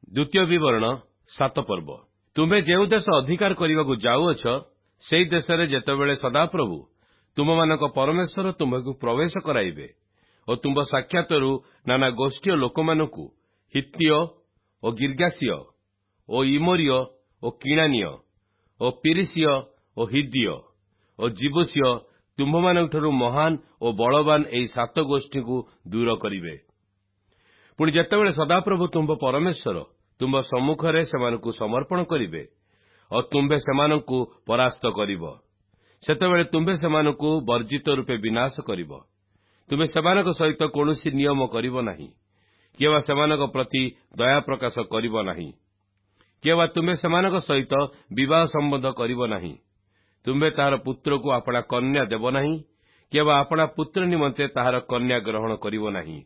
द्वितीय विवरण 7 पर्व तुम्हें जो देश अधिकार करने को जाऊछ से देश में जितेबाला सदाप्रभु तुम मानक परमेश्वर तुम्हें प्रवेश कराइबे और तुम साक्षात नाना गोष्ठी लोक मानू हित्तीय और गिर्गासीय और इमोरीय और किणानीय और पिरिसीय और हिद्दीय और जिबुसीय तुम्भ मान महान और बलवान यही 7 गोष्ठी को दूर करिवे। पुणी जितेबाला सदाप्रभु तुम्भ परमेश्वर तुम सम्मुखें से समर्पण करिवे और तुम्भे से परास्त करिव सेतेबेले तुम्भे से वर्जित रूपे विनाश करिव। तुम्हें सेमानक सहित कौनसी नियम करिव नाही किवा सेमानक प्रति दया प्रकाश करिव नाही किवा तुम्हें सेमानक सहित विवाह संबंध करिव नाही। तुम्हें ताहार पुत्र को आपणा कन्या देव नाही किवा आपणा पुत्र निमंते ताहार कन्या ग्रहण करिव नाही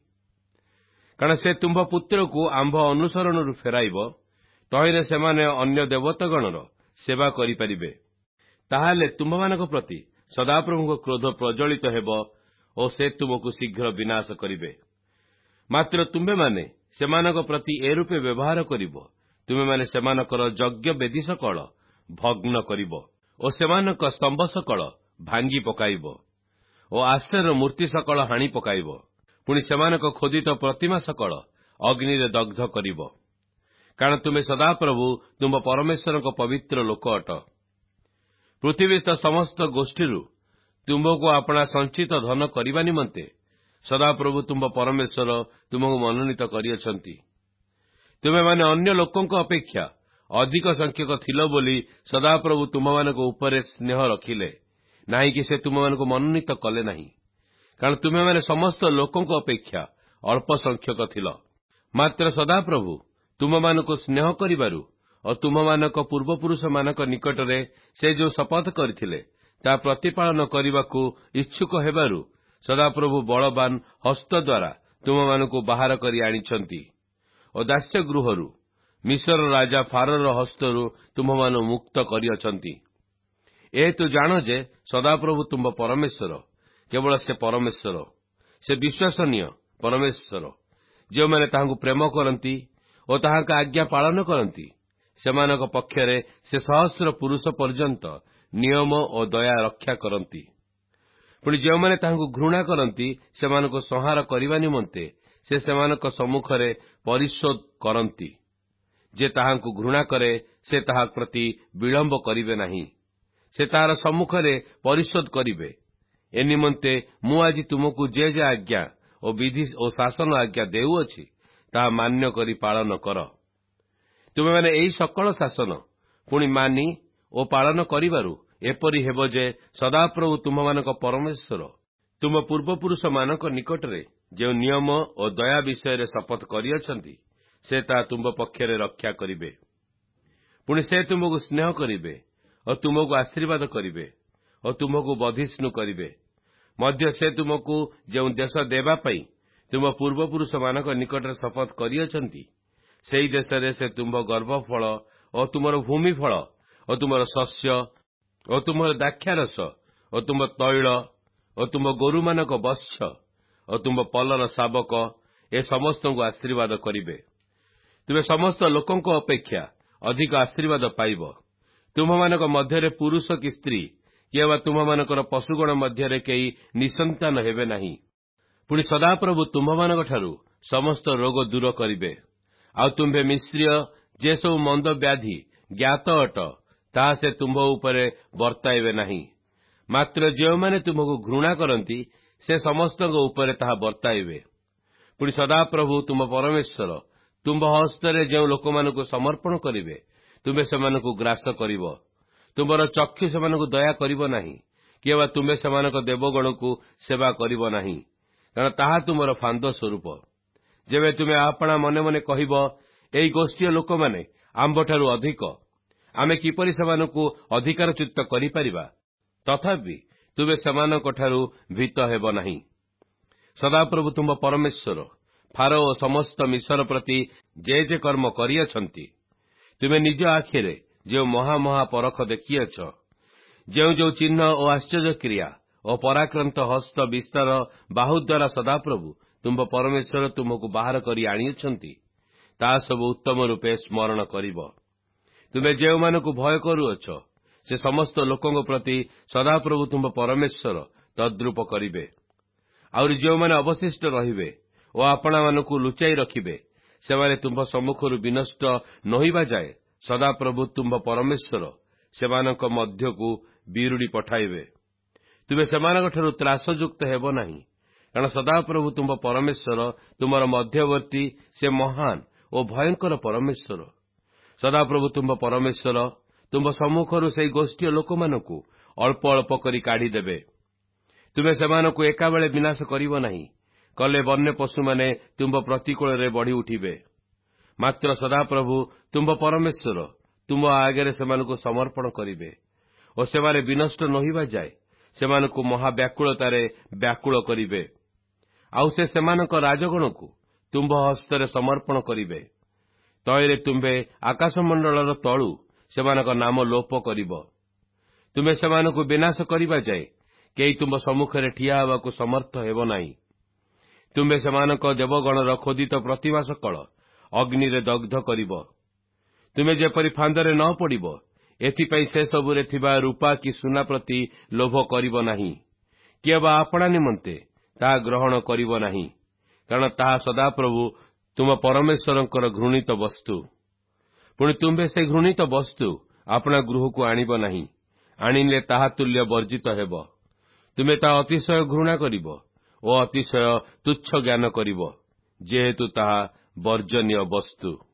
कारण से तुम्भ पुत्र को आंभ अनुसरण फेराइब तहिरे सेमाने अन्य देवतागणर सेवा करिपारिबे ताहाले तुम्भमानक प्रति सदाप्रभु क्रोध प्रज्वलित हेब और से तुमको शीघ्र विनाश करिवे। मात्र तुम्भे माने सेमानक प्रति ए रूपे व्यवहार करिब तुमे माने सेमानकर यज्ञ वेदी सकल भग्न करिब और सेमानक स्तंभ सकल भांगी पकाइब और आश्चर्य मूर्ति सकल हाणी पकाइब पुणी सेमानक खोदित प्रतिमा सकल अग्नि रे दग्ध करिब कारण तुमे सदाप्रभु तुम परमेश्वर पवित्र लोक अट। पृथ्वीस्थ समस्त गोष्ठी तुम्भको आपणा संचित धन करने निमंते सदाप्रभु तुम परमेश्वर तुमको मनोनीत करियछंती। तुमे माने अन्य लोकों अपेक्षा अधिक संख्यक थिल बोली सदाप्रभु तुम मानक उपरे स्नेह रखिले नाही कि से तुम मानक मनोनीत कले नाही कारण तुमे माने समस्त लोकों अपेक्षा अल्प संख्यक थिल। मात्र सदाप्रभु तुम मानक स्नेह करिबारु और तुम मानक पूर्वपुरुष मानक निकटरे से जो शपथ करथिले ता प्रतिपालन करने इच्छुक हेबारु सदाप्रभु बलवान हस्त द्वारा तुम मानक बाहर करी आनिछंती और दास्य गृहरु मिस्र राजा फारोर हस्तरु तुम मान मुक्त करियछंती। ए तु जान जे सदाप्रभु तुम परमेश्वर केवल से परमेश्वर से विश्वसनीय परमेश्वर जो माने ताहांकु प्रेम करंती और ताहांका आज्ञा पालन करंती सेमानक पक्षरे से सहस्र पुरुष पर्यंत नियम और दया रक्षा करंती। पुणी जो माने ताहांकु घृणा करंती सेमानक संहार करिवा निमंते से सेमानक सम्मुखरे परिशोध करंती जे ताहांकु घृणा करे से ताहा प्रति विलंब करिवे नाही से ताहार सम्मुखरे परिशोध करिवे। ए निमंते मु आज तुमको जे जे आज्ञा और विधि और शासन आज्ञा देउअछि ताहा मान्य करी पालन कर। तुमे माने एही सकल शासन पुणी मानी और पालन करिबारु एपरि हेबो जे सदाप्रभु तुममानक परमेश्वर तुम पूर्वपुरुष मानक निकटरे जो नियम और दया विषय शपथ करियछंती से ता तुम पक्षरे रक्षा करिवे। पुणी से तुमको स्नेह करिवे और तुमको आशीर्वाद करिवे और तुमको बधिष्णु करिवे मध्य से तुमको जो देश देबा पई तुम पूर्वपुरुष मानक निकटरे शपथ करियछंती सेही देशरे से तुम गर्भफल और तुमर भूमिफल और तुमर शस्य और तुमर दाक्षारस और तुम तैल और तुम गोरु मानक वत्स और तुम पलर शावक ए समस्त को आशीर्वाद करिवे। तुमे समस्त लोकों अपेक्षा अधिक आशीर्वाद पाइब। तुम मानक मध्यरे पुरुष कि स्त्री किवा तुम मानकर पशुगण मध्यरे कई निसंतान हेबे नाही। पुणी सदाप्रभु तुम मानक ठारू समस्त रोग दूर करिवे आ तुम्भे मिश्रीय जे सब मंद व्याधि ज्ञात अट ताहा से तुम्भ उपरे वर्ताइबे नाही। मात्र जो माने तुमको घृणा करंती से समस्त उपरे ताहा वर्ताइबे। पुणी सदाप्रभु तुम परमेश्वर तुम्भ हस्तरे जो लोक मानक समर्पण करिवे तुम्हें सेमानकु ग्रास करिव तुमर चक्षु सेमानकु दया करिव नाही किवा तुम्हें सेमानक देवगण को सेवा करिव नाही कारण ताहा तुमर फांद स्वरूप। जेबे तुमे आपणा मने मने कहिब एई गोष्ठी लोक माने आम्बठारु अधिक आमे किपरि सेमानकु अधिकारच्युत करि परिबा तथापि तुमे सेमानक ठारु भीत हेब नाही। सदाप्रभु तुम परमेश्वर फारो और समस्त मिश्र प्रति जे जे कर्म करियछंती तुमे निज आखिरे जो महा परख देखिएछ जो चिन्ह और आश्चर्य क्रिया और पराक्रांत हस्त विस्तार बाहु द्वारा सदाप्रभु तुम परमेश्वर तुमको बाहर करी आनिछंती ତାହା ସବୁ ଉତ୍ତମ ରୂପେ ସ୍ମରଣ କରିବ। ତୁମେ ଯେଉଁମାନଙ୍କୁ ଭୟ କରୁଅଛ, ସେ ସମସ୍ତ ଲୋକଙ୍କ ପ୍ରତି ସଦାପ୍ରଭୁ ତୁମ୍ଭ ପରମେଶ୍ୱର ତଦ୍ରୂପ କରିବେ। ଆହୁରି ଯେଉଁମାନେ ଅବଶିଷ୍ଟ ରହିବେ ଓ ଆପଣାମାନଙ୍କୁ ଲୁଚାଇ ରଖିବେ, ସେମାନେ ତୁମ୍ଭ ସମ୍ମୁଖରୁ ବିନଷ୍ଟ ନୋହିବା ଯାଏ ସଦାପ୍ରଭୁ ତୁମ୍ଭ ପରମେଶ୍ୱର ସେମାନଙ୍କ ମଧ୍ୟକୁ ବିରୁଡ଼ି ପଠାଇବେ। ତୁମେ ସେମାନଙ୍କଠାରୁ ତ୍ରାସଯୁକ୍ତ ହେବ ନାହିଁ, କାରଣ ସଦାପ୍ରଭୁ ତୁମ୍ଭ ପରମେଶ୍ୱର ତୁମର ମଧ୍ୟବର୍ତ୍ତୀ, ସେ ମହାନ ଓ ଭୟଙ୍କର ପରମେଶ୍ୱର। ସଦାପ୍ରଭୁ ତୁମ୍ଭ ପରମେଶ୍ୱର ତୁମ୍ଭ ସମ୍ମୁଖରୁ ସେହି ଗୋଷ୍ଠୀୟ ଲୋକମାନଙ୍କୁ ଅଳ୍ପ ଅଳ୍ପ କରି କାଢ଼ିଦେବେ। ତୁମେ ସେମାନଙ୍କୁ ଏକାବେଳେ ବିନାଶ କରିବ ନାହିଁ, କଲେ ବନ୍ୟ ପଶୁମାନେ ତୁମ୍ଭ ପ୍ରତିକୂଳରେ ବଢ଼ି ଉଠିବେ। ମାତ୍ର ସଦାପ୍ରଭୁ ତୁମ୍ଭ ପରମେଶ୍ୱର ତୁମ୍ଭ ଆଗରେ ସେମାନଙ୍କୁ ସମର୍ପଣ କରିବେ ଓ ସେମାନେ ବିନଷ୍ଟ ନୋହିବା ଯାଏ ସେମାନଙ୍କୁ ମହାବ୍ୟାକୁଳତାରେ ବ୍ୟାକୁଳ କରିବେ। ଆଉ ସେ ସେମାନଙ୍କ ରାଜଗଣକୁ ତୁମ୍ଭ ହସ୍ତରେ ସମର୍ପଣ କରିବେ। ତହିଁରେ ତୁମ୍ଭେ ଆକାଶମଣ୍ଡଳର ତଳୁ ସେମାନଙ୍କ ନାମ ଲୋପ କରିବ। ତୁମେ ସେମାନଙ୍କୁ ବିନାଶ କରିବା ଯାଏ କେହି ତୁମ୍ଭ ସମ୍ମୁଖରେ ଠିଆ ହେବାକୁ ସମର୍ଥ ହେବ ନାହିଁ। ତୁମ୍ଭେ ସେମାନଙ୍କ ଦେବଗଣର ଖୋଦିତ ପ୍ରତିମା ସକଳ ଅଗ୍ନିରେ ଦଗ୍ଧ କରିବ। ତୁମେ ଯେପରି ଫାନ୍ଦରେ ନ ପଡ଼ିବ, ଏଥିପାଇଁ ସେସବୁରେ ଥିବା ରୂପା କି ସୁନା ପ୍ରତି ଲୋଭ କରିବ ନାହିଁ, କିଏ ବା ଆପଣା ନିମନ୍ତେ ତାହା ଗ୍ରହଣ କରିବ ନାହିଁ, କାରଣ ତାହା ସଦାପ୍ରଭୁ ତୁମ ପରମେଶ୍ୱରଙ୍କର ଘୃଣିତ ବସ୍ତୁ। ପୁଣି ତୁମ୍ଭେ ସେ ଘୃଣିତ ବସ୍ତୁ ଆପଣା ଗୃହକୁ ଆଣିବ ନାହିଁ, ଆଣିଲେ ତାହା ତୁଲ୍ୟ ବର୍ଜିତ ହେବ। ତୁମେ ତାହା ଅତିଶୟ ଘୃଣା କରିବ ଓ ଅତିଶୟ ତୁଚ୍ଛ ଜ୍ଞାନ କରିବ, ଯେହେତୁ ତାହା ବର୍ଜନୀୟ ବସ୍ତୁ।